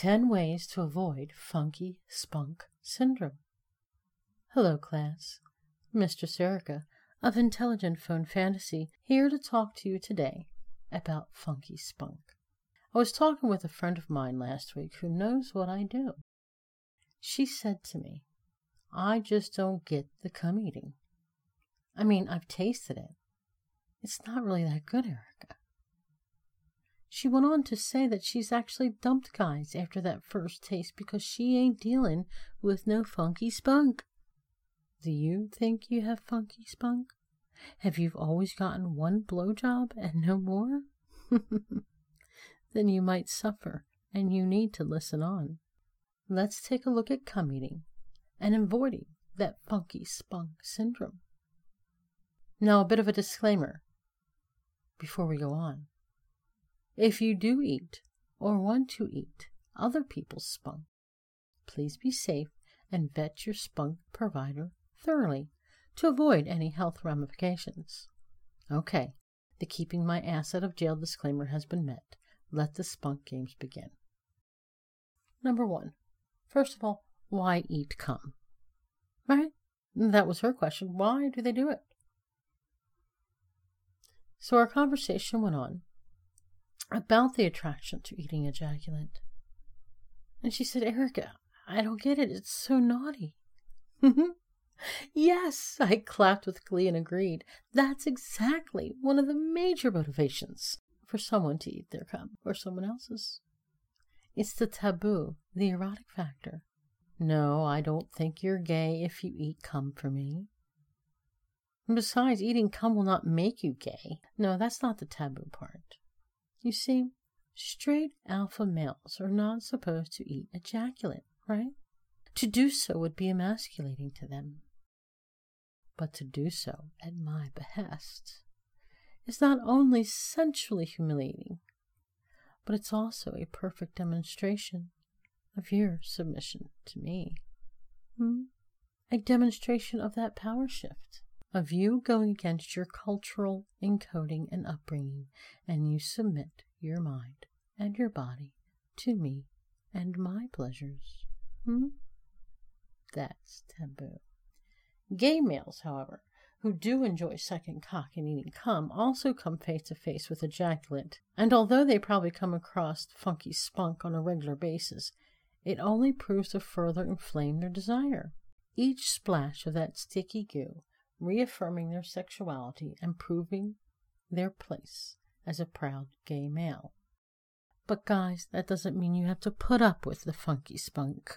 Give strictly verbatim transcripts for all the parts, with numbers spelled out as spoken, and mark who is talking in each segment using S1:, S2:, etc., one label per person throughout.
S1: ten Ways to Avoid Funky Spunk Syndrome. Hello, class. Mistress Erica of Intelligent Phone Fantasy here to talk to you today about funky spunk. I was talking with a friend of mine last week who knows what I do. She said to me, I just don't get the cum eating. I mean, I've tasted it. It's not really that good, Erica. She went on to say that she's actually dumped guys after that first taste because she ain't dealing with no funky spunk. Do you think you have funky spunk? Have you always gotten one blowjob and no more? Then you might suffer, and you need to listen on. Let's take a look at cum eating and avoiding that funky spunk syndrome. Now, a bit of a disclaimer before we go on. If you do eat or want to eat other people's spunk, please be safe and vet your spunk provider thoroughly to avoid any health ramifications. Okay, the keeping my ass out of jail disclaimer has been met. Let the spunk games begin. Number one. First of all, why eat cum? Right? That was her question. Why do they do it? So our conversation went on about the attraction to eating ejaculate. And she said, Erica, I don't get it. It's so naughty. Yes, I clapped with glee and agreed. That's exactly one of the major motivations for someone to eat their cum or someone else's. It's the taboo, the erotic factor. No, I don't think you're gay if you eat cum for me. And besides, eating cum will not make you gay. No, that's not the taboo part. You see, straight alpha males are not supposed to eat ejaculate, right? To do so would be emasculating to them. But to do so at my behest is not only sensually humiliating, but it's also a perfect demonstration of your submission to me. Hmm? A demonstration of that power shift, of you going against your cultural encoding and upbringing, and you submit your mind and your body to me and my pleasures. Hmm? That's taboo. Gay males, however, who do enjoy sucking cock and eating cum, also come face to face with ejaculate, and although they probably come across funky spunk on a regular basis, it only proves to further inflame their desire. Each splash of that sticky goo reaffirming their sexuality and proving their place as a proud gay male. But guys, that doesn't mean you have to put up with the funky spunk.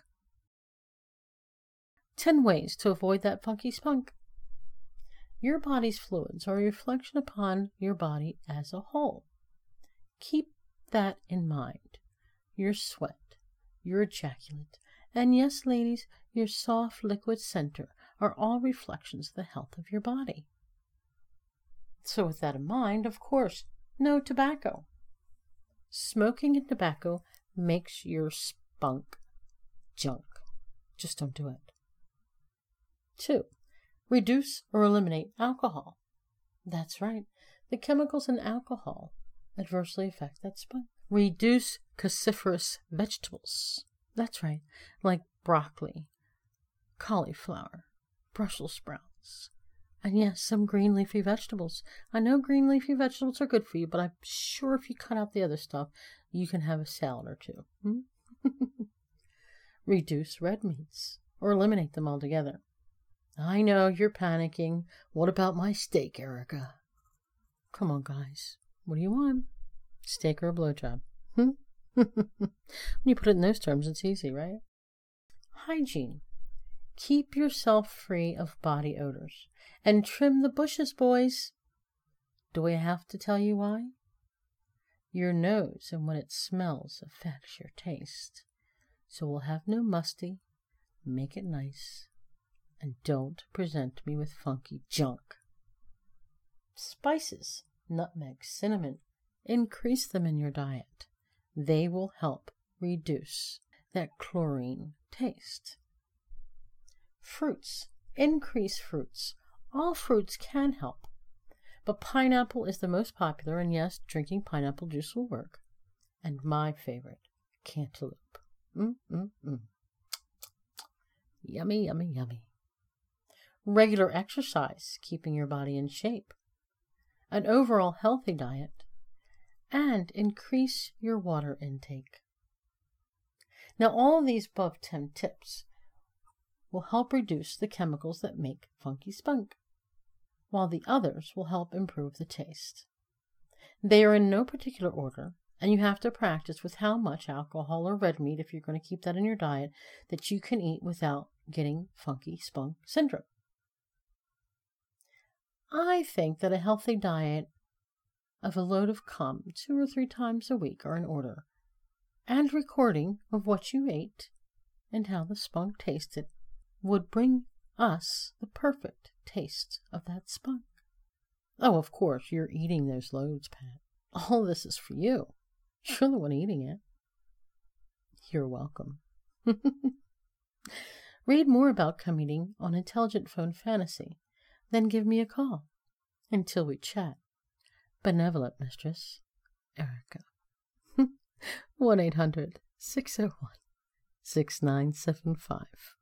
S1: Ten ways to avoid that funky spunk. Your body's fluids are a reflection upon your body as a whole. Keep that in mind. Your sweat, your ejaculate, and yes, ladies, your soft liquid center are all reflections of the health of your body. So with that in mind, of course, no tobacco. Smoking and tobacco makes your spunk junk. Just don't do it. Two, reduce or eliminate alcohol. That's right. The chemicals in alcohol adversely affect that spunk. Reduce cruciferous vegetables. That's right. Like broccoli, cauliflower, Brussels sprouts, and yes, some green leafy vegetables. I know green leafy vegetables are good for you, but I'm sure if you cut out the other stuff, you can have a salad or two. Hmm? Reduce red meats or eliminate them altogether. I know you're panicking. What about my steak, Erica? Come on, guys. What do you want? Steak or a blowjob? Hmm? When you put it in those terms, it's easy, right? Hygiene. Keep yourself free of body odors. And trim the bushes, boys. Do I have to tell you why? Your nose and what it smells affects your taste. So we'll have no musty. Make it nice. And don't present me with funky junk. Spices, nutmeg, cinnamon, increase them in your diet. They will help reduce that chlorine taste. Fruits, increase fruits. All fruits can help, but pineapple is the most popular, and yes, drinking pineapple juice will work. And my favorite, cantaloupe. mm, mm, mm. Yummy, yummy, yummy. Regular exercise, keeping your body in shape. An overall healthy diet. And increase your water intake. Now, all of these above ten tips will help reduce the chemicals that make funky spunk, while the others will help improve the taste. They are in no particular order, and you have to practice with how much alcohol or red meat, if you're going to keep that in your diet, that you can eat without getting funky spunk syndrome. I think that a healthy diet of a load of cum two or three times a week are in order, and recording of what you ate and how the spunk tasted would bring us the perfect taste of that spunk. Oh, of course, you're eating those loads, Pat. All this is for you. You're the one eating it. You're welcome. Read more about cum eating on Intelligent Phone Fantasy. Then give me a call. Until we chat. Benevolent Mistress Erica. one eight hundred, six oh one, six nine seven five.